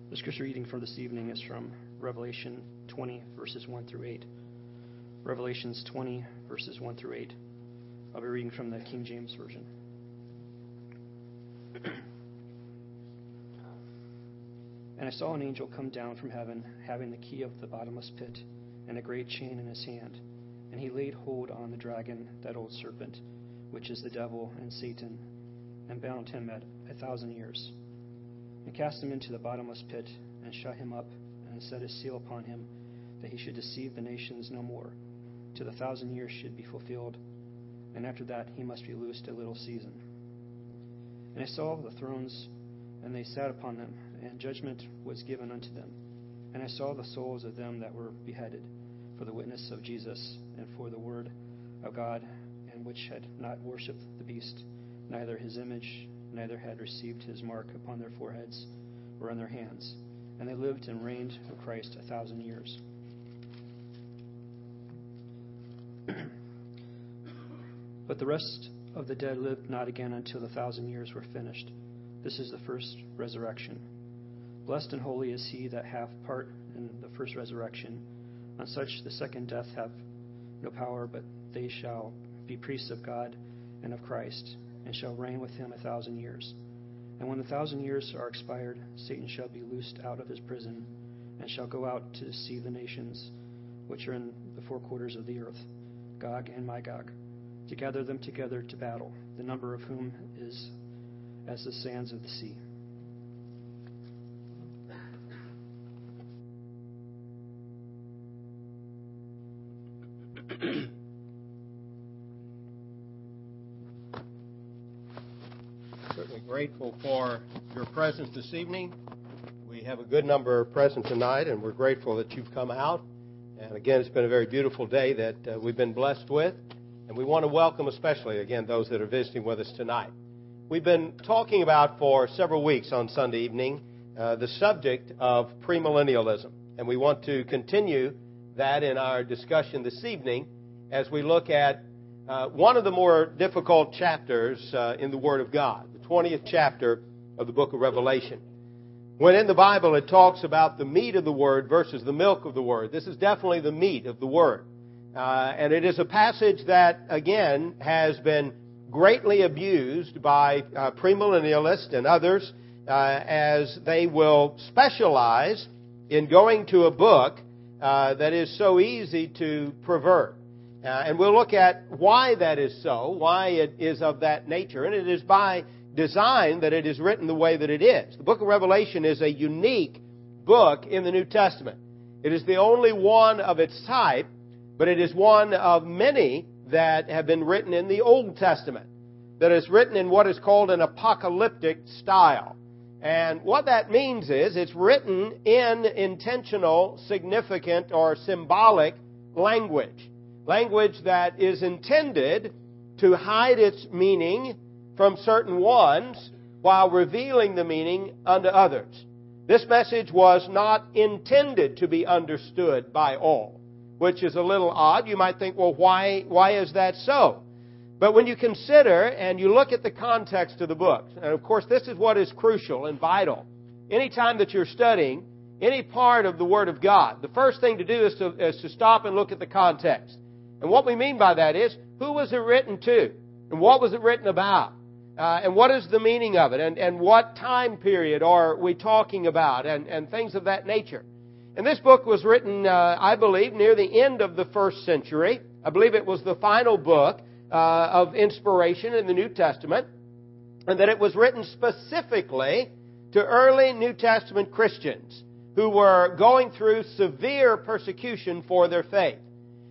The scripture reading for this evening is from Revelation 20, verses 1 through 8. Revelations 20, verses 1 through 8. I'll be reading from the King James Version. And I saw an angel come down from heaven, having the key of the bottomless pit, and a great chain in his hand. And he laid hold on the dragon, that old serpent, which is the devil and Satan, and bound him at 1,000 years, and cast him into the bottomless pit, and shut him up, and set a seal upon him, that he should deceive the nations no more, till the 1,000 years should be fulfilled, and after that he must be loosed a little season. And I saw the thrones, and they sat upon them, and judgment was given unto them. And I saw the souls of them that were beheaded for the witness of Jesus, and for the word of God, and which had not worshipped the beast, neither his image, neither had received his mark upon their foreheads or on their hands. And they lived and reigned with Christ 1,000 years. But the rest of the dead lived not again until the 1,000 years were finished. This is the first resurrection. Blessed and holy is he that hath part in the first resurrection. On such the second death hath no power, but they shall be priests of God and of Christ, and shall reign with him 1,000 years. And when the 1,000 years are expired, Satan shall be loosed out of his prison, and shall go out to deceive the nations which are in the four quarters of the earth, Gog and Magog, to gather them together to battle, the number of whom is as the sands of the sea. Certainly grateful for your presence this evening. We have a good number present tonight, and we're grateful that you've come out. And again, it's been a very beautiful day that we've been blessed with. And we want to welcome especially, again, those that are visiting with us tonight. We've been talking about for several weeks on Sunday evening the subject of premillennialism. And we want to continue that in our discussion this evening as we look at one of the more difficult chapters in the Word of God, the 20th chapter of the book of Revelation. When in the Bible it talks about the meat of the Word versus the milk of the Word, this is definitely the meat of the Word. And it is a passage that, again, has been greatly abused by premillennialists and others as they will specialize in going to a book that is so easy to pervert. And we'll look at why that is so, why it is of that nature. And it is by design that it is written the way that it is. The book of Revelation is a unique book in the New Testament. It is the only one of its type, but it is one of many that have been written in the Old Testament, that is written in what is called an apocalyptic style. And what that means is it's written in intentional, significant, or symbolic language. Language that is intended to hide its meaning from certain ones while revealing the meaning unto others. This message was not intended to be understood by all, which is a little odd. You might think, well, why is that so? But when you consider and you look at the context of the book, and of course this is what is crucial and vital. Anytime that you're studying any part of the Word of God, the first thing to do is to stop and look at the context. And what we mean by that is, who was it written to? And what was it written about? And what is the meaning of it? And what time period are we talking about? And things of that nature. And this book was written, I believe, near the end of the first century. I believe it was the final book of inspiration in the New Testament. And that it was written specifically to early New Testament Christians who were going through severe persecution for their faith.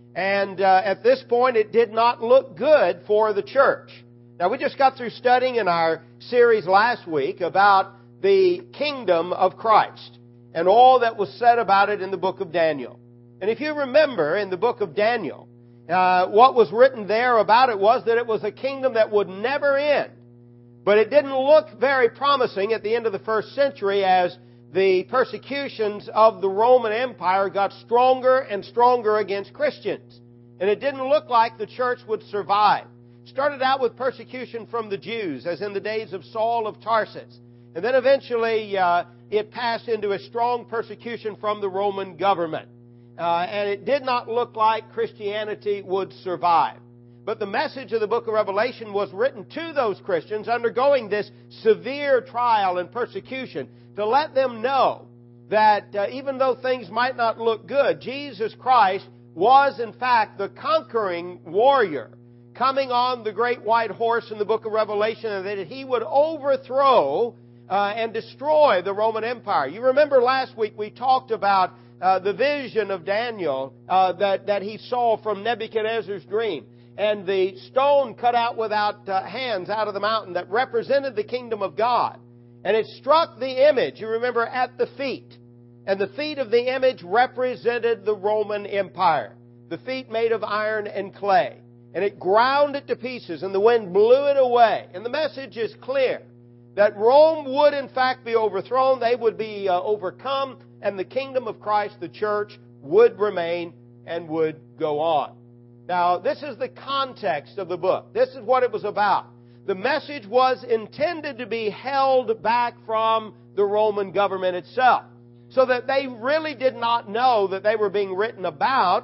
And at this point, it did not look good for the church. Now, we just got through studying in our series last week about the kingdom of Christ and all that was said about it in the book of Daniel. And if you remember in the book of Daniel, what was written there about it was that it was a kingdom that would never end. But it didn't look very promising at the end of the first century as the persecutions of the Roman Empire got stronger and stronger against Christians. And it didn't look like the church would survive. It started out with persecution from the Jews, as in the days of Saul of Tarsus. And then eventually it passed into a strong persecution from the Roman government. And it did not look like Christianity would survive. But the message of the book of Revelation was written to those Christians undergoing this severe trial and persecution to let them know that even though things might not look good, Jesus Christ was in fact the conquering warrior coming on the great white horse in the book of Revelation, and that He would overthrow and destroy the Roman Empire. You remember last week we talked about the vision of Daniel that he saw from Nebuchadnezzar's dream, and the stone cut out without hands out of the mountain that represented the kingdom of God. And it struck the image, you remember, at the feet. And the feet of the image represented the Roman Empire. The feet made of iron and clay. And it ground it to pieces, and the wind blew it away. And the message is clear, that Rome would in fact be overthrown, they would be overcome, and the kingdom of Christ, the church, would remain and would go on. Now, this is the context of the book. This is what it was about. The message was intended to be held back from the Roman government itself, so that they really did not know that they were being written about,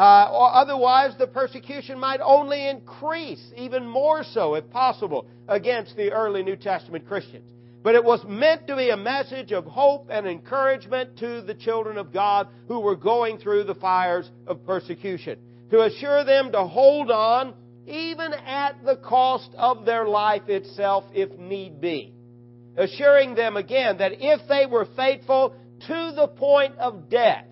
or otherwise the persecution might only increase, even more so, if possible, against the early New Testament Christians. But it was meant to be a message of hope and encouragement to the children of God who were going through the fires of persecution, to assure them to hold on even at the cost of their life itself if need be. Assuring them again that if they were faithful to the point of death,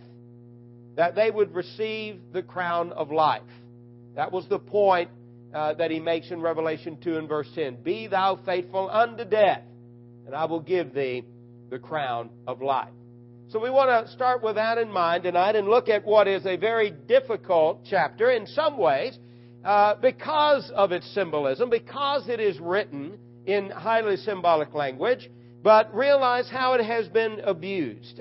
that they would receive the crown of life. That was the point that he makes in Revelation 2 and verse 10. Be thou faithful unto death, and I will give thee the crown of life. So we want to start with that in mind tonight and look at what is a very difficult chapter in some ways because of its symbolism, because it is written in highly symbolic language, but realize how it has been abused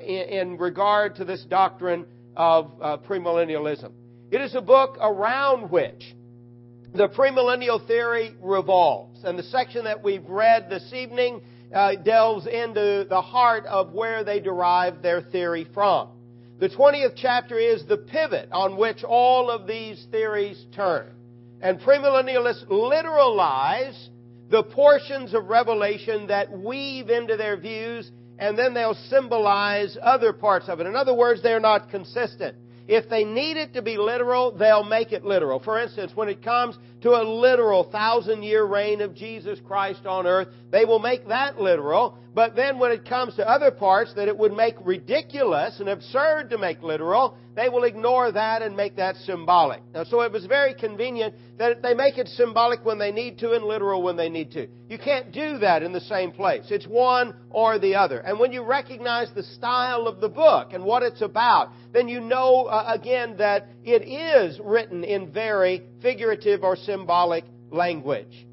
in regard to this doctrine of premillennialism. It is a book around which the premillennial theory revolves. And the section that we've read this evening delves into the heart of where they derive their theory from. The 20th chapter is the pivot on which all of these theories turn. And premillennialists literalize the portions of Revelation that weave into their views, and then they'll symbolize other parts of it. In other words, they're not consistent. If they need it to be literal, they'll make it literal. For instance, when it comes to a literal 1,000-year reign of Jesus Christ on earth, they will make that literal. But then when it comes to other parts that it would make ridiculous and absurd to make literal, they will ignore that and make that symbolic. Now, so it was very convenient that they make it symbolic when they need to and literal when they need to. You can't do that in the same place. It's one or the other. And when you recognize the style of the book and what it's about, then you know, again, that it is written in very figurative or symbolic language.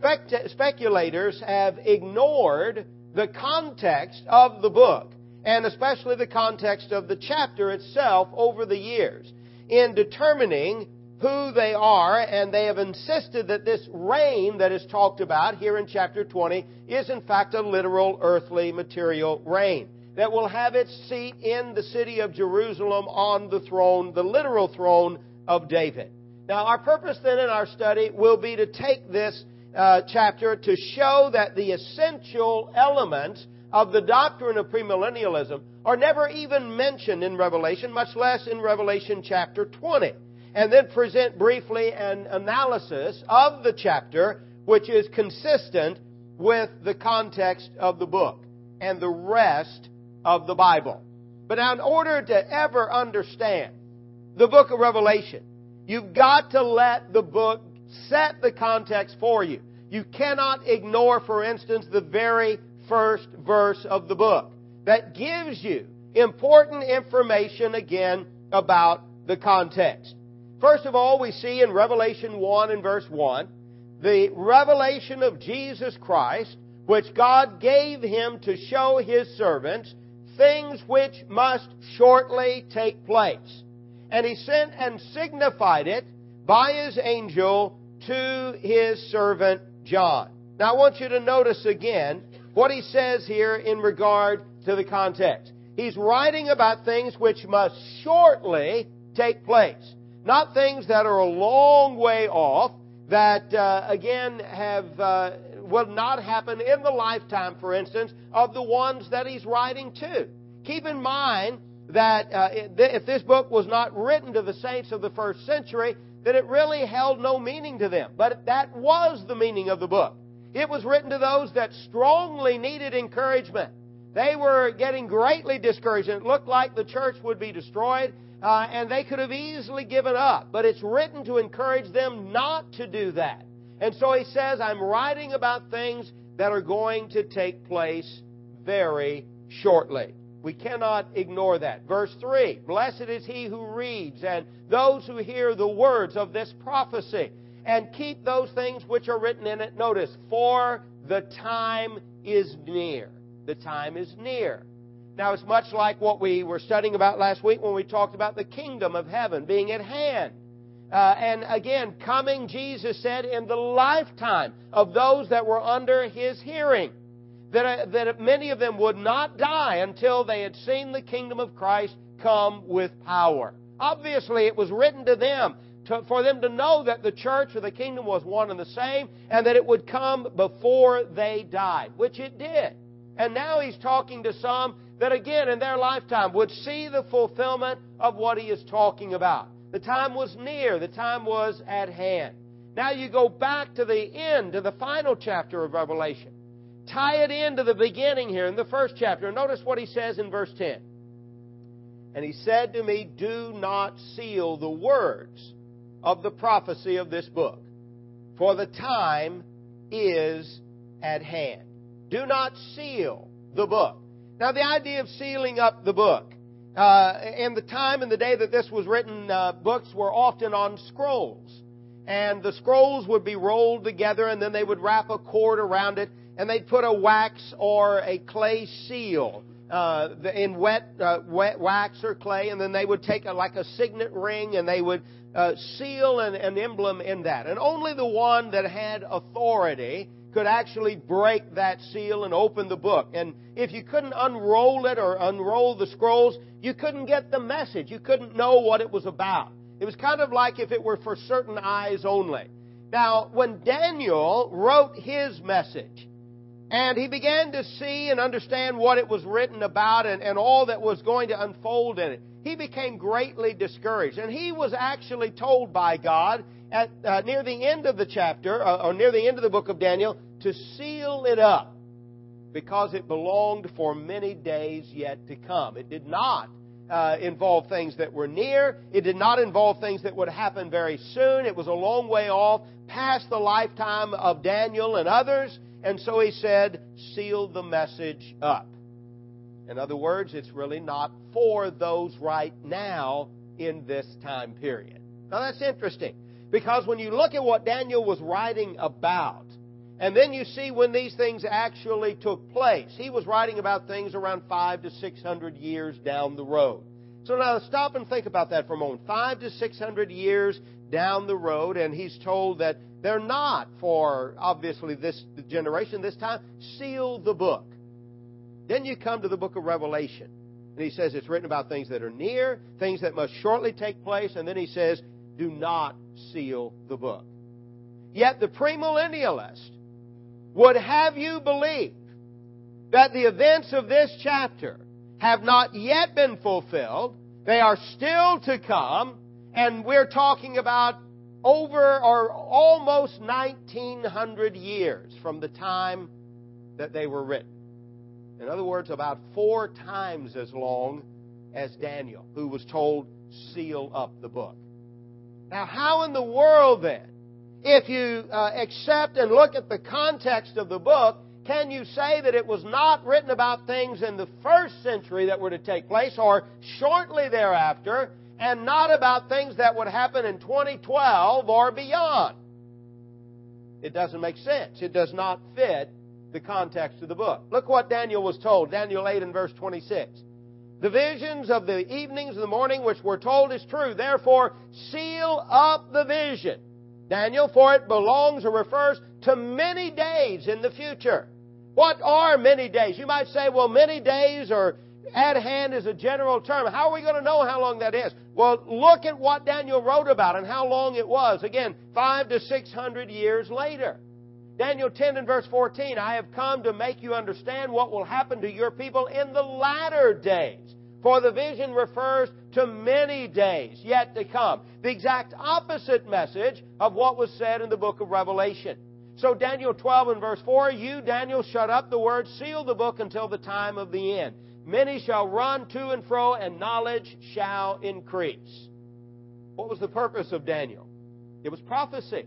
Speculators have ignored the context of the book, and especially the context of the chapter itself over the years, in determining who they are, and they have insisted that this reign that is talked about here in chapter 20 is in fact a literal earthly material reign that will have its seat in the city of Jerusalem on the throne, the literal throne of David. Now, our purpose then in our study will be to take this chapter to show that the essential elements of the doctrine of premillennialism are never even mentioned in Revelation, much less in Revelation chapter 20. And then present briefly an analysis of the chapter which is consistent with the context of the book and the rest of the Bible. But now, in order to ever understand the book of Revelation, you've got to let the book set the context for you. You cannot ignore, for instance, the very first verse of the book that gives you important information, again, about the context. First of all, we see in Revelation 1 and verse 1, the revelation of Jesus Christ, which God gave Him to show His servants things which must shortly take place. And He sent and signified it by His angel to His servant John. Now I want you to notice again what he says here in regard to the context. He's writing about things which must shortly take place. Not things that are a long way off, that again will not happen in the lifetime, for instance, of the ones that he's writing to. Keep in mind that if this book was not written to the saints of the first century, then it really held no meaning to them. But that was the meaning of the book. It was written to those that strongly needed encouragement. They were getting greatly discouraged, and it looked like the church would be destroyed, and they could have easily given up. But it's written to encourage them not to do that. And so he says, I'm writing about things that are going to take place very shortly. We cannot ignore that. Verse 3, blessed is he who reads and those who hear the words of this prophecy and keep those things which are written in it. Notice, for the time is near. The time is near. Now, it's much like what we were studying about last week when we talked about the kingdom of heaven being at hand. And again, coming, Jesus said, in the lifetime of those that were under His hearing. That many of them would not die until they had seen the kingdom of Christ come with power. Obviously, it was written to them for them to know that the church or the kingdom was one and the same, and that it would come before they died, which it did. And now he's talking to some that, again, in their lifetime would see the fulfillment of what he is talking about. The time was near. The time was at hand. Now you go back to the end, to the final chapter of Revelation. Tie it into the beginning here in the first chapter. Notice what he says in verse 10. And he said to me, do not seal the words of the prophecy of this book, for the time is at hand. Do not seal the book. Now, the idea of sealing up the book, in the time and the day that this was written, books were often on scrolls. And the scrolls would be rolled together, and then they would wrap a cord around it, and they'd put a wax or a clay seal in wet wax or clay, and then they would take like a signet ring, and they would seal an emblem in that. And only the one that had authority could actually break that seal and open the book. And if you couldn't unroll it or unroll the scrolls, you couldn't get the message. You couldn't know what it was about. It was kind of like if it were for certain eyes only. Now, when Daniel wrote his message, and he began to see and understand what it was written about and all that was going to unfold in it, he became greatly discouraged. And he was actually told by God at near the end of the chapter, or near the end of the book of Daniel, to seal it up, because it belonged for many days yet to come. It did not involve things that were near. It did not involve things that would happen very soon. It was a long way off, past the lifetime of Daniel and others. And so he said, seal the message up. In other words, it's really not for those right now in this time period. Now that's interesting, because when you look at what Daniel was writing about, and then you see when these things actually took place, he was writing about things around 500 to 600 years down the road. So now stop and think about that for a moment. 500 to 600 years down the road, and he's told that they're not for, obviously, this generation, this time. Seal the book. Then you come to the book of Revelation, and he says it's written about things that are near, things that must shortly take place, and then he says, do not seal the book. Yet the premillennialist would have you believe that the events of this chapter have not yet been fulfilled. They are still to come, and we're talking about over or almost 1900 years from the time that they were written. In other words, about 4 times as long as Daniel, who was told, seal up the book. Now, how in the world then, if you accept and look at the context of the book, can you say that it was not written about things in the first century that were to take place or shortly thereafter, and not about things that would happen in 2012 or beyond? It doesn't make sense. It does not fit the context of the book. Look what Daniel was told. Daniel 8 and verse 26. The visions of the evenings and the morning which were told is true. Therefore, seal up the vision, Daniel, for it belongs or refers to many days in the future. What are many days? You might say, well, many days are at hand is a general term. How are we going to know how long that is? Well, look at what Daniel wrote about and how long it was. Again, 500 to 600 years later. Daniel 10 and verse 14, I have come to make you understand what will happen to your people in the latter days. For the vision refers to many days yet to come. The exact opposite message of what was said in the book of Revelation. So Daniel 12 and verse 4, you, Daniel, shut up the word, seal the book until the time of the end. Many shall run to and fro, and knowledge shall increase. What was the purpose of Daniel? It was prophecy.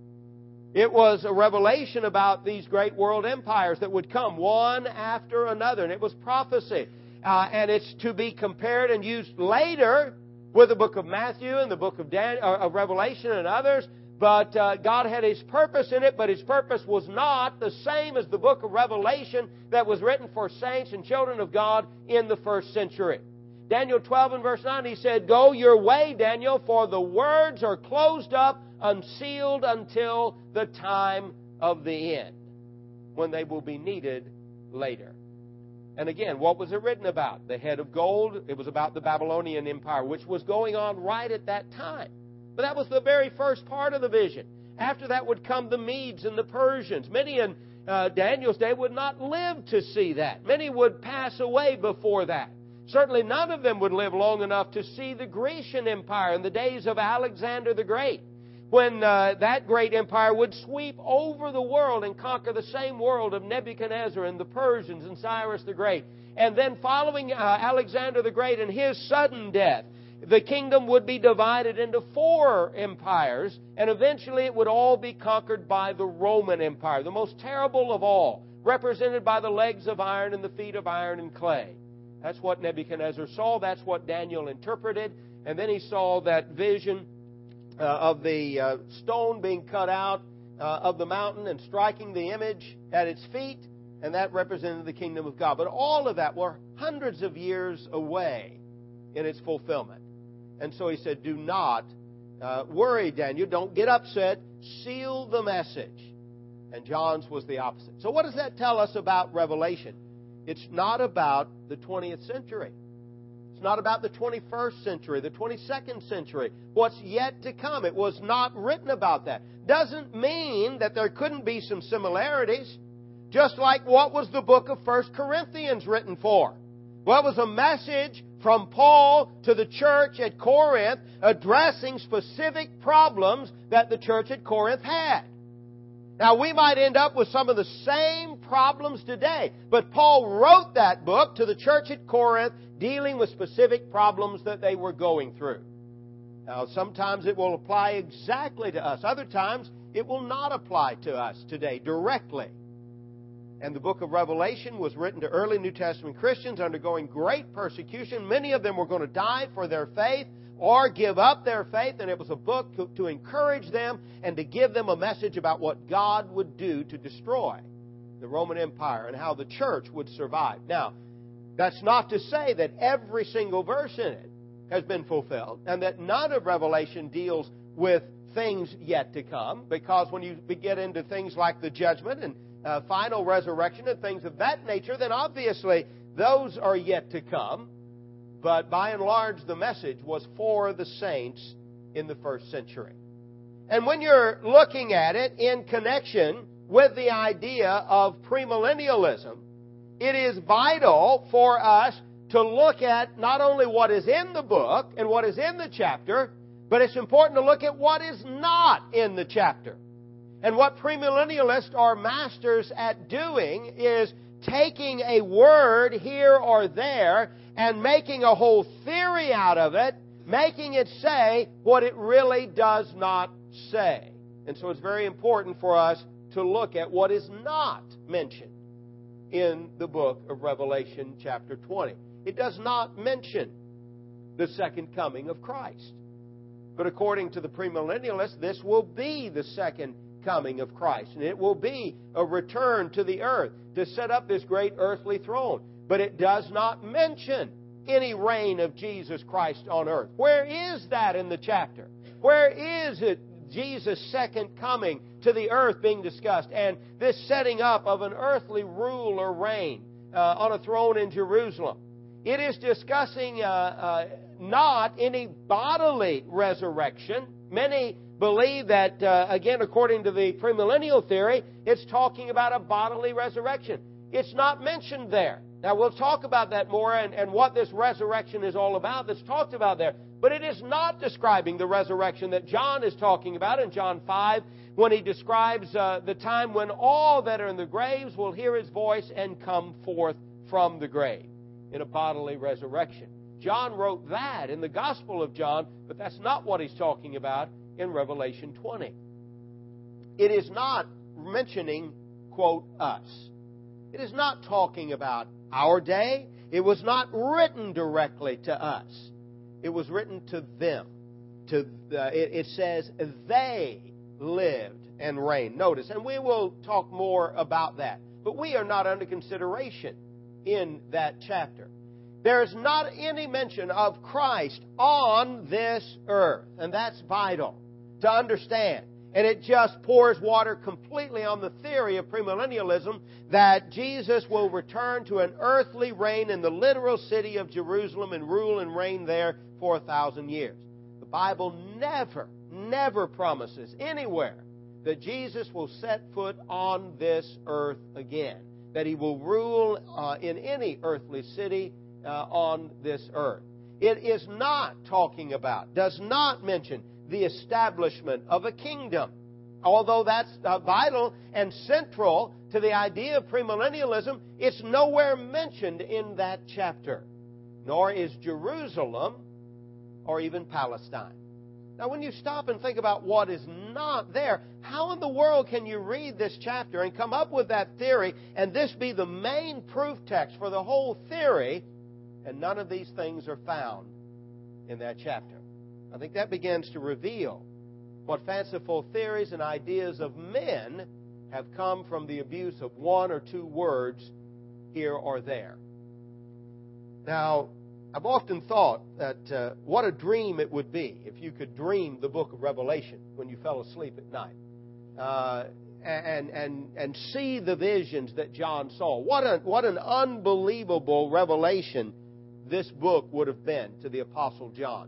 It was a revelation about these great world empires that would come one after another, and it was prophecy. And it's to be compared and used later with the book of Matthew and the book of Revelation and others. But God had His purpose in it, but His purpose was not the same as the book of Revelation that was written for saints and children of God in the first century. Daniel 12 and verse 9, he said, go your way, Daniel, for the words are closed up, unsealed until the time of the end, when they will be needed later. And again, what was it written about? The head of gold, it was about the Babylonian Empire, which was going on right at that time. But that was the very first part of the vision. After that would come the Medes and the Persians. Many in Daniel's day would not live to see that. Many would pass away before that. Certainly none of them would live long enough to see the Grecian Empire in the days of Alexander the Great, when that great empire would sweep over the world and conquer the same world of Nebuchadnezzar and the Persians and Cyrus the Great. And then following Alexander the Great and his sudden death, the kingdom would be divided into 4 empires, and eventually it would all be conquered by the Roman Empire, the most terrible of all, represented by the legs of iron and the feet of iron and clay. That's what Nebuchadnezzar saw. That's what Daniel interpreted. And then he saw that vision of the stone being cut out of the mountain and striking the image at its feet, and that represented the kingdom of God. But all of that were hundreds of years away in its fulfillment. And so he said, do not worry, Daniel. Don't get upset. Seal the message. And John's was the opposite. So what does that tell us about Revelation? It's not about the 20th century. It's not about the 21st century, the 22nd century, what's yet to come. It was not written about that. Doesn't mean that there couldn't be some similarities. Just like what was the book of 1 Corinthians written for? Well, it was a message from Paul to the church at Corinth addressing specific problems that the church at Corinth had. Now, we might end up with some of the same problems today, but Paul wrote that book to the church at Corinth dealing with specific problems that they were going through. Now, sometimes it will apply exactly to us. Other times, it will not apply to us today directly. And the book of Revelation was written to early New Testament Christians undergoing great persecution. Many of them were going to die for their faith or give up their faith, and it was a book to encourage them and to give them a message about what God would do to destroy the Roman Empire and how the church would survive. Now, that's not to say that every single verse in it has been fulfilled and that none of Revelation deals with things yet to come, because when you get into things like the judgment and final resurrection and things of that nature, then obviously those are yet to come. But by and large, the message was for the saints in the first century. And when you're looking at it in connection with the idea of premillennialism, it is vital for us to look at not only what is in the book and what is in the chapter, but it's important to look at what is not in the chapter. And what premillennialists are masters at doing is taking a word here or there and making a whole theory out of it, making it say what it really does not say. And so it's very important for us to look at what is not mentioned in the book of Revelation chapter 20. It does not mention the second coming of Christ. But according to the premillennialists, this will be the second coming of Christ. And it will be a return to the earth to set up this great earthly throne. But it does not mention any reign of Jesus Christ on earth. Where is that in the chapter? Where is it Jesus' second coming to the earth being discussed, and this setting up of an earthly rule or reign on a throne in Jerusalem. It is discussing not any bodily resurrection. Many believe that, again, according to the premillennial theory, it's talking about a bodily resurrection. It's not mentioned there. Now, we'll talk about that more and what this resurrection is all about that's talked about there. But it is not describing the resurrection that John is talking about in John 5 when he describes the time when all that are in the graves will hear His voice and come forth from the grave in a bodily resurrection. John wrote that in the Gospel of John, but that's not what he's talking about in Revelation 20. It is not mentioning, quote, us. It is not talking about our day. It was not written directly to us. It was written to them. It says they lived and reigned. Notice, and we will talk more about that. But we are not under consideration in that chapter. There is not any mention of Christ on this earth. And that's vital to understand. And it just pours water completely on the theory of premillennialism that Jesus will return to an earthly reign in the literal city of Jerusalem and rule and reign there for 1,000 years. The Bible never promises anywhere that Jesus will set foot on this earth again, that He will rule in any earthly city on this earth. It is not talking about, does not mention the establishment of a kingdom. Although that's vital and central to the idea of premillennialism, it's nowhere mentioned in that chapter. Nor is Jerusalem or even Palestine. Now, when you stop and think about what is not there, how in the world can you read this chapter and come up with that theory and this be the main proof text for the whole theory, and none of these things are found in that chapter? I think that begins to reveal what fanciful theories and ideas of men have come from the abuse of one or two words here or there. Now, I've often thought that what a dream it would be if you could dream the book of Revelation when you fell asleep at night and see the visions that John saw. What an unbelievable revelation this book would have been to the Apostle John.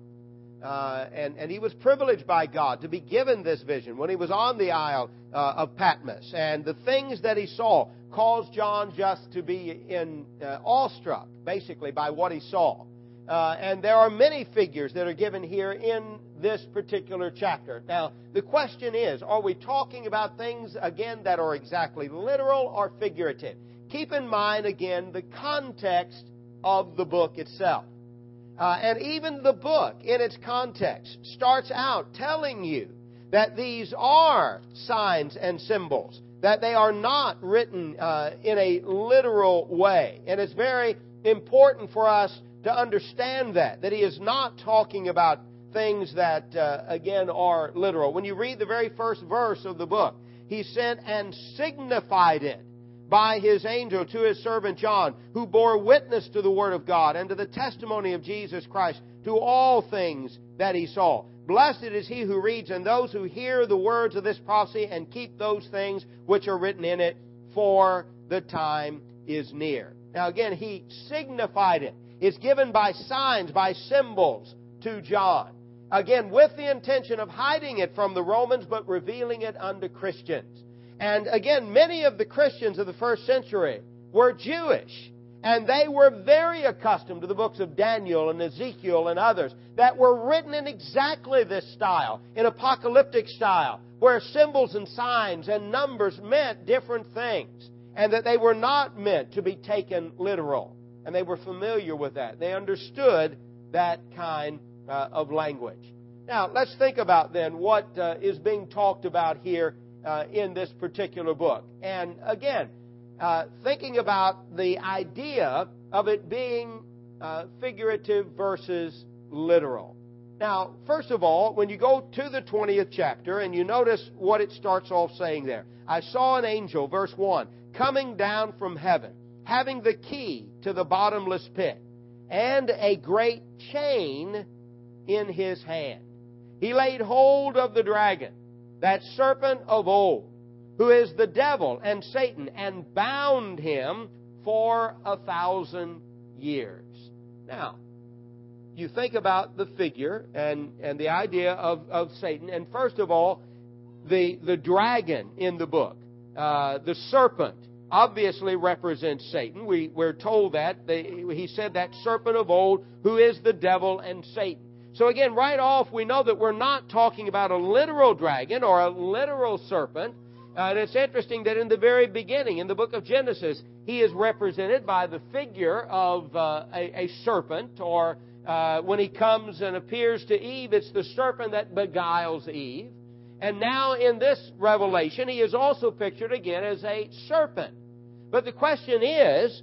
And he was privileged by God to be given this vision when he was on the Isle of Patmos. And the things that he saw caused John just to be awestruck, basically, by what he saw. And there are many figures that are given here in this particular chapter. Now, the question is, are we talking about things, again, that are exactly literal or figurative? Keep in mind, again, the context of the book itself. And even the book, in its context, starts out telling you that these are signs and symbols, that they are not written in a literal way. And it's very important for us to understand that he is not talking about things that, again, are literal. When you read the very first verse of the book, He sent and signified it by His angel to His servant John, who bore witness to the Word of God and to the testimony of Jesus Christ, to all things that he saw. Blessed is he who reads and those who hear the words of this prophecy and keep those things which are written in it, for the time is near. Now again, he signified it. It's given by signs, by symbols to John. Again, with the intention of hiding it from the Romans, but revealing it unto Christians. And again, many of the Christians of the first century were Jewish. And they were very accustomed to the books of Daniel and Ezekiel and others that were written in exactly this style, in apocalyptic style, where symbols and signs and numbers meant different things, and that they were not meant to be taken literal. And they were familiar with that. They understood that kind of language. Now, let's think about then what is being talked about here in this particular book. And again, thinking about the idea of it being figurative versus literal. Now, first of all, when you go to the 20th chapter and you notice what it starts off saying there. I saw an angel, verse 1, coming down from heaven, having the key to the bottomless pit, and a great chain in his hand. He laid hold of the dragon, that serpent of old, who is the devil and Satan, and bound him for 1,000 years. Now, you think about the figure and the idea of Satan, and first of all, the dragon in the book, the serpent, obviously represents Satan. We're told that. He said that serpent of old, who is the devil and Satan. So again, right off, we know that we're not talking about a literal dragon or a literal serpent. And it's interesting that in the very beginning, in the book of Genesis, he is represented by the figure of a serpent, or when he comes and appears to Eve, it's the serpent that beguiles Eve. And now in this revelation, he is also pictured again as a serpent. But the question is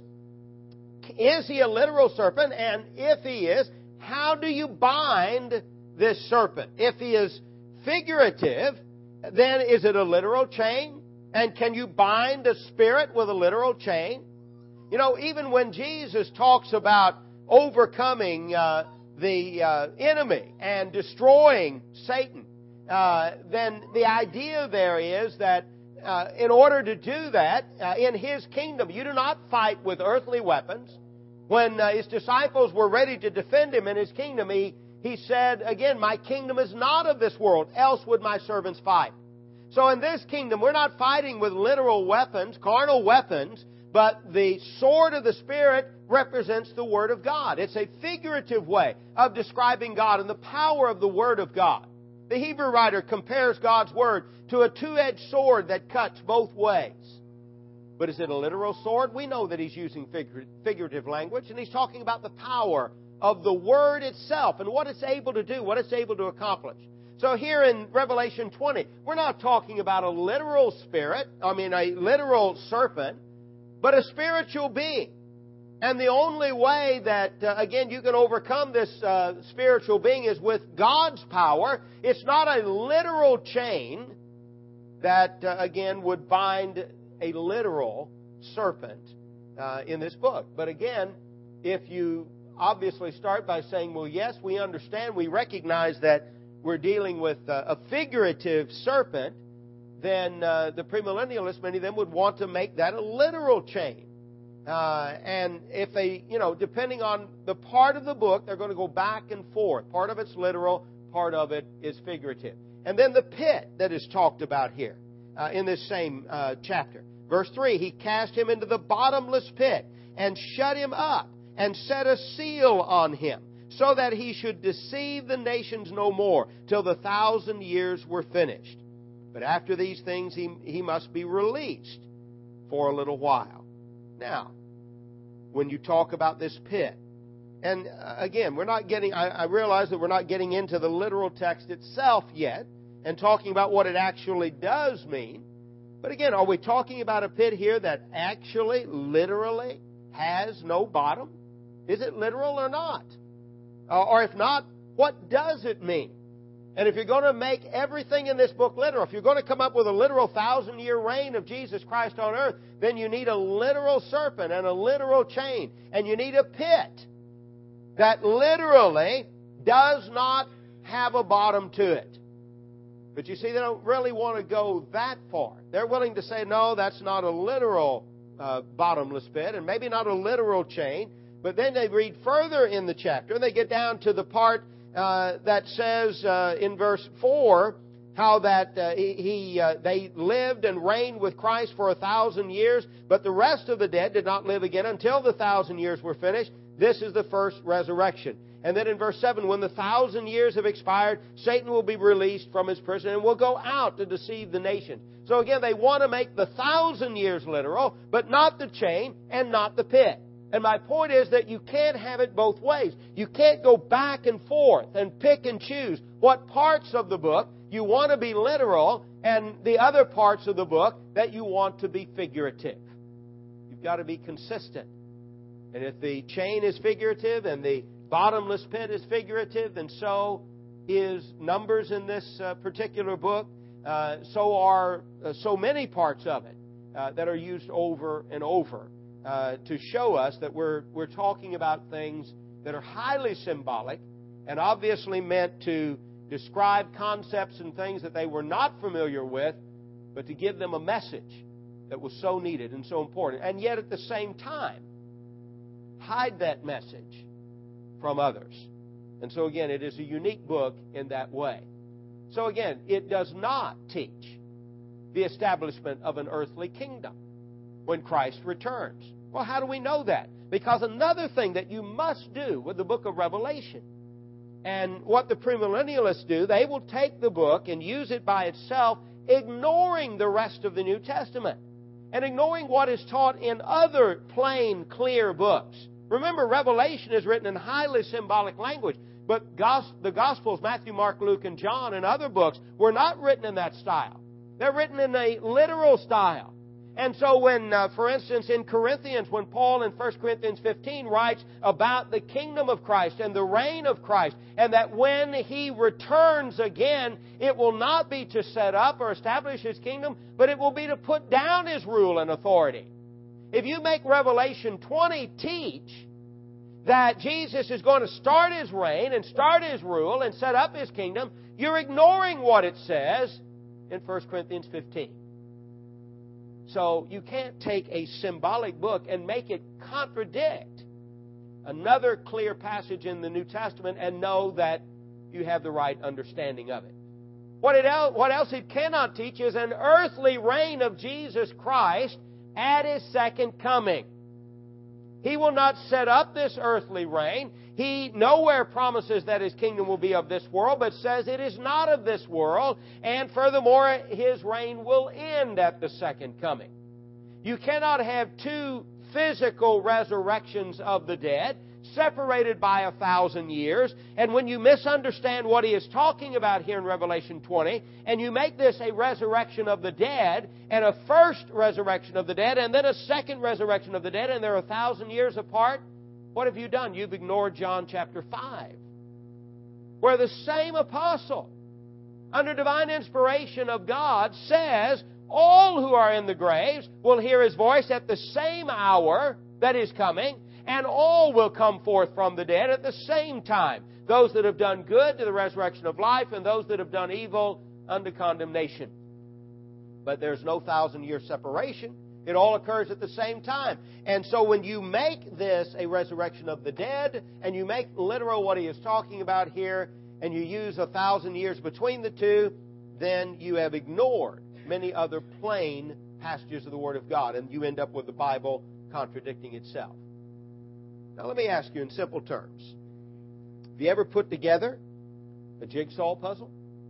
he a literal serpent? And if he is, how do you bind this serpent? If he is figurative, then is it a literal chain? And can you bind a spirit with a literal chain? You know, even when Jesus talks about overcoming the enemy and destroying Satan, then the idea there is that in order to do that, in His kingdom, you do not fight with earthly weapons. When His disciples were ready to defend Him in His kingdom, He said, again, my kingdom is not of this world, else would my servants fight. So in this kingdom, we're not fighting with literal weapons, carnal weapons, but the sword of the Spirit represents the Word of God. It's a figurative way of describing God and the power of the Word of God. The Hebrew writer compares God's Word to a two-edged sword that cuts both ways. But is it a literal sword? We know that he's using figurative language, and he's talking about the power of the Word itself and what it's able to do, what it's able to accomplish. So here in Revelation 20, we're not talking about a literal a literal serpent, but a spiritual being. And the only way that, again, you can overcome this spiritual being is with God's power. It's not a literal chain that, again, would bind a literal serpent in this book. But again, if you obviously start by saying, well, yes, we understand, we recognize that we're dealing with a figurative serpent, then the premillennialists, many of them, would want to make that a literal chain. And if they, depending on the part of the book, they're going to go back and forth. Part of it's literal, part of it is figurative. And then the pit that is talked about here in this same chapter. Verse 3, he cast him into the bottomless pit and shut him up and set a seal on him, so that he should deceive the nations no more till the 1,000 years were finished. But after these things he must be released for a little while. Now, when you talk about this pit, and again, I realize that we're not getting into the literal text itself yet and talking about what it actually does mean. But again, are we talking about a pit here that actually, literally, has no bottom? Is it literal or not? Or if not, what does it mean? And if you're going to make everything in this book literal, if you're going to come up with a literal 1,000-year reign of Jesus Christ on earth, then you need a literal serpent and a literal chain. And you need a pit that literally does not have a bottom to it. But you see, they don't really want to go that far. They're willing to say, no, that's not a literal bottomless pit, and maybe not a literal chain. But then they read further in the chapter, and they get down to the part that says in verse 4 how that they lived and reigned with Christ for 1,000 years, but the rest of the dead did not live again until the 1,000 years were finished. This is the first resurrection. And then in verse 7, when the 1,000 years have expired, Satan will be released from his prison and will go out to deceive the nations. So again, they want to make the 1,000 years literal, but not the chain and not the pit. And my point is that you can't have it both ways. You can't go back and forth and pick and choose what parts of the book you want to be literal and the other parts of the book that you want to be figurative. You've got to be consistent. And if the chain is figurative and the bottomless pit is figurative, then so is Numbers in this particular book. So are so many parts of it that are used over and over. To show us that we're talking about things that are highly symbolic and obviously meant to describe concepts and things that they were not familiar with, but to give them a message that was so needed and so important. And yet at the same time, hide that message from others. And so again, it is a unique book in that way. So again, it does not teach the establishment of an earthly kingdom when Christ returns. Well, how do we know that? Because another thing that you must do with the book of Revelation, and what the premillennialists do, they will take the book and use it by itself, ignoring the rest of the New Testament and ignoring what is taught in other plain, clear books. Remember, Revelation is written in highly symbolic language, but the Gospels, Matthew, Mark, Luke, and John, and other books, were not written in that style. They're written in a literal style. And so when, for instance, in Corinthians, when Paul in 1 Corinthians 15 writes about the kingdom of Christ and the reign of Christ, and that when He returns again, it will not be to set up or establish His kingdom, but it will be to put down His rule and authority. If you make Revelation 20 teach that Jesus is going to start His reign and start His rule and set up His kingdom, you're ignoring what it says in 1 Corinthians 15. So you can't take a symbolic book and make it contradict another clear passage in the New Testament and know that you have the right understanding of it. What else it cannot teach is an earthly reign of Jesus Christ at His second coming. He will not set up this earthly reign. He nowhere promises that His kingdom will be of this world, but says it is not of this world. And furthermore, His reign will end at the second coming. You cannot have two physical resurrections of the dead, separated by 1,000 years. And when you misunderstand what He is talking about here in Revelation 20, and you make this a resurrection of the dead, and a first resurrection of the dead, and then a second resurrection of the dead, and they're 1,000 years apart, what have you done? You've ignored John chapter 5, where the same apostle, under divine inspiration of God, says all who are in the graves will hear His voice at the same hour that is coming, and all will come forth from the dead at the same time. Those that have done good to the resurrection of life, and those that have done evil unto condemnation. But there's no 1,000-year separation. It all occurs at the same time. And so when you make this a resurrection of the dead, and you make literal what he is talking about here, and you use 1,000 years between the two, then you have ignored many other plain passages of the Word of God, and you end up with the Bible contradicting itself. Now let me ask you in simple terms. Have you ever put together a jigsaw puzzle?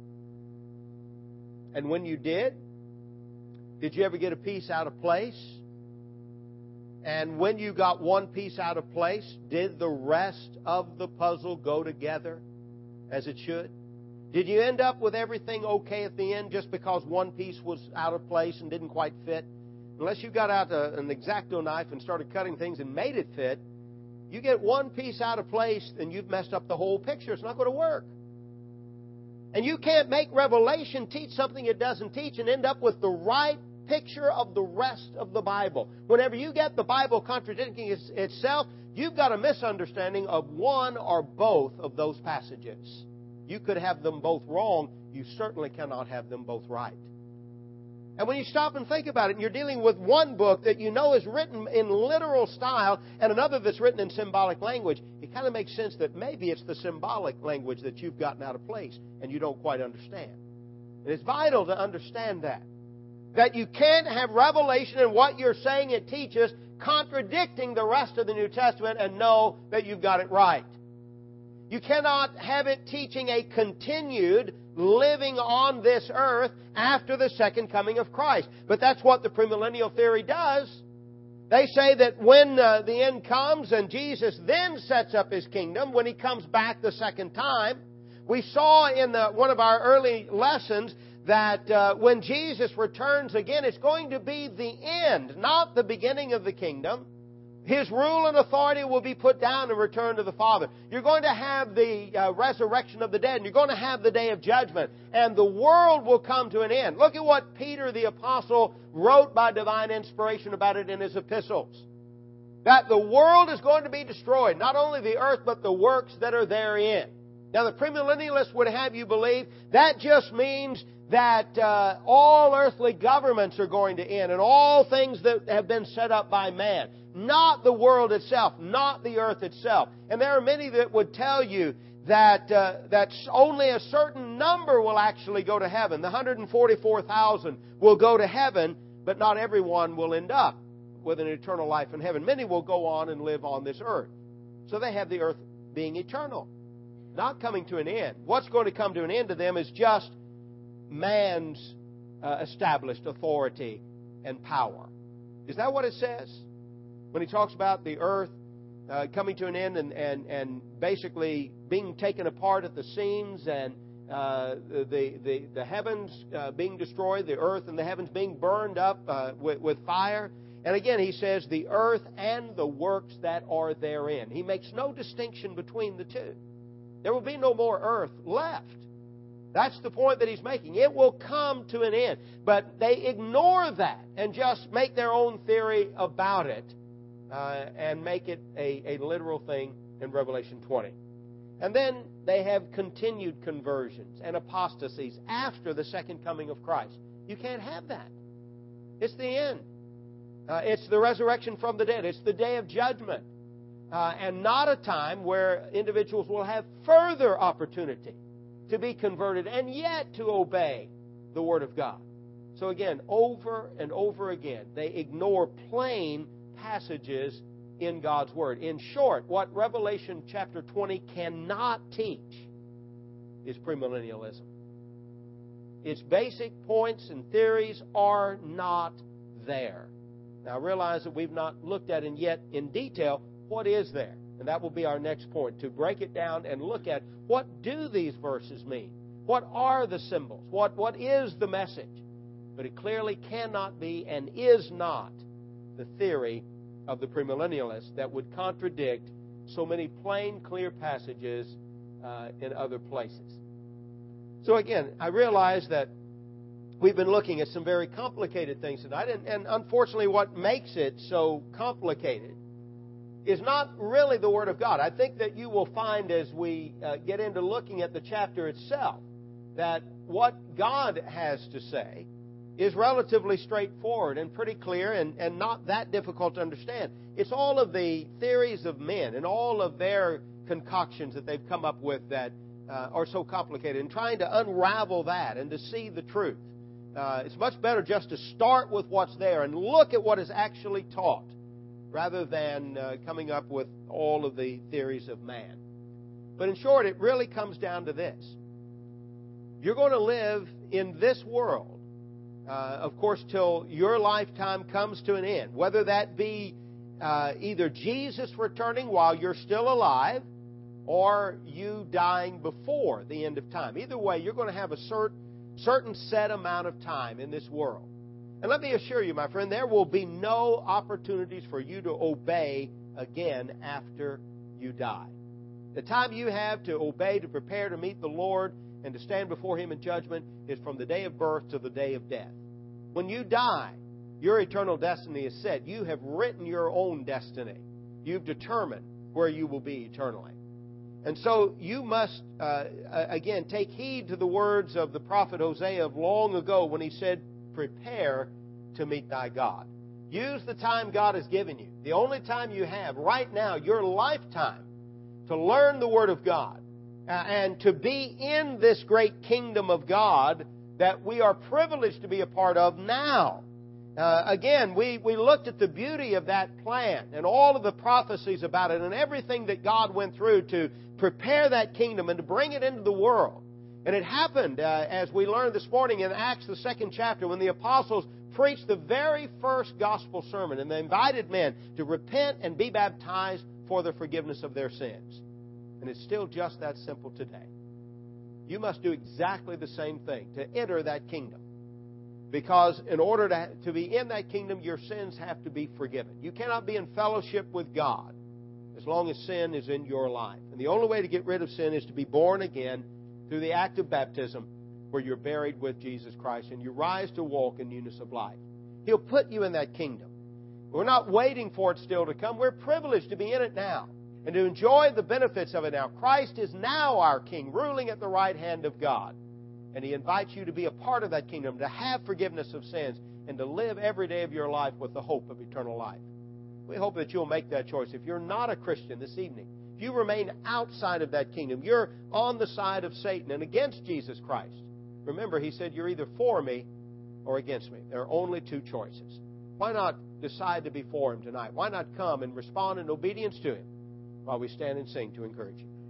And when you did you ever get a piece out of place? And when you got one piece out of place, did the rest of the puzzle go together as it should? Did you end up with everything okay at the end just because one piece was out of place and didn't quite fit? Unless you got out an X-Acto knife and started cutting things and made it fit, you get one piece out of place and you've messed up the whole picture. It's not going to work. And you can't make Revelation teach something it doesn't teach and end up with the right picture of the rest of the Bible. Whenever you get the Bible contradicting itself, you've got a misunderstanding of one or both of those passages. You could have them both wrong. You certainly cannot have them both right. And when you stop and think about it, and you're dealing with one book that you know is written in literal style and another that's written in symbolic language, it kind of makes sense that maybe it's the symbolic language that you've gotten out of place and you don't quite understand. And it's vital to understand that. That you can't have Revelation and what you're saying it teaches contradicting the rest of the New Testament and know that you've got it right. You cannot have it teaching a continued living on this earth after the second coming of Christ. But that's what the premillennial theory does. They say that when the end comes and Jesus then sets up His kingdom, when He comes back the second time, we saw in one of our early lessons that when Jesus returns again, it's going to be the end, not the beginning of the kingdom. His rule and authority will be put down and returned to the Father. You're going to have the resurrection of the dead, and you're going to have the day of judgment, and the world will come to an end. Look at what Peter the Apostle wrote by divine inspiration about it in his epistles. That the world is going to be destroyed, not only the earth, but the works that are therein. Now, the premillennialists would have you believe that just means that all earthly governments are going to end and all things that have been set up by man. Not the world itself, not the earth itself. And there are many that would tell you that only a certain number will actually go to heaven. The 144,000 will go to heaven, but not everyone will end up with an eternal life in heaven. Many will go on and live on this earth. So they have the earth being eternal, not coming to an end. What's going to come to an end to them is just man's established authority and power. Is that what it says? When he talks about the earth coming to an end and basically being taken apart at the seams and the heavens being destroyed, the earth and the heavens being burned up with fire. And again, he says the earth and the works that are therein. He makes no distinction between the two. There will be no more earth left. That's the point that he's making. It will come to an end. But they ignore that and just make their own theory about it and make it a literal thing in Revelation 20. And then they have continued conversions and apostasies after the second coming of Christ. You can't have that. It's the end. It's the resurrection from the dead. It's the day of judgment. And not a time where individuals will have further opportunity to be converted and yet to obey the Word of God. So again, over and over again, they ignore plain passages in God's Word. In short, what Revelation chapter 20 cannot teach is premillennialism. Its basic points and theories are not there. Now, I realize that we've not looked at it yet in detail. What is there? And that will be our next point, to break it down and look at what do these verses mean? What are the symbols? What is the message? But it clearly cannot be and is not the theory of the premillennialists that would contradict so many plain, clear passages in other places. So again, I realize that we've been looking at some very complicated things tonight, and unfortunately what makes it so complicated is not really the Word of God. I think that you will find as we get into looking at the chapter itself that what God has to say is relatively straightforward and pretty clear and not that difficult to understand. It's all of the theories of men and all of their concoctions that they've come up with that are so complicated, and trying to unravel that and to see the truth. It's much better just to start with what's there and look at what is actually taught, rather than coming up with all of the theories of man. But in short, it really comes down to this. You're going to live in this world, of course, till your lifetime comes to an end, whether that be either Jesus returning while you're still alive or you dying before the end of time. Either way, you're going to have a certain set amount of time in this world. And let me assure you, my friend, there will be no opportunities for you to obey again after you die. The time you have to obey, to prepare to meet the Lord and to stand before Him in judgment is from the day of birth to the day of death. When you die, your eternal destiny is set. You have written your own destiny. You've determined where you will be eternally. And so you must, again, take heed to the words of the prophet Hosea of long ago when he said, prepare to meet thy God. Use the time God has given you, the only time you have right now, your lifetime, to learn the Word of God and to be in this great kingdom of God that we are privileged to be a part of now. Again, we looked at the beauty of that plan and all of the prophecies about it and everything that God went through to prepare that kingdom and to bring it into the world. And it happened, as we learned this morning in Acts, the 2nd chapter, when the apostles preached the very first gospel sermon and they invited men to repent and be baptized for the forgiveness of their sins. And it's still just that simple today. You must do exactly the same thing to enter that kingdom. Because in order to be in that kingdom, your sins have to be forgiven. You cannot be in fellowship with God as long as sin is in your life. And the only way to get rid of sin is to be born again through the act of baptism, where you're buried with Jesus Christ and you rise to walk in newness of life. He'll put you in that kingdom. We're not waiting for it still to come. We're privileged to be in it now. and to enjoy the benefits of it now. Christ is now our King, ruling at the right hand of God. And He invites you to be a part of that kingdom, to have forgiveness of sins, and to live every day of your life with the hope of eternal life. We hope that you'll make that choice. If you're not a Christian this evening, if you remain outside of that kingdom, you're on the side of Satan and against Jesus Christ. Remember, He said, you're either for me or against me. There are only two choices. Why not decide to be for Him tonight? Why not come and respond in obedience to Him while we stand and sing to encourage you?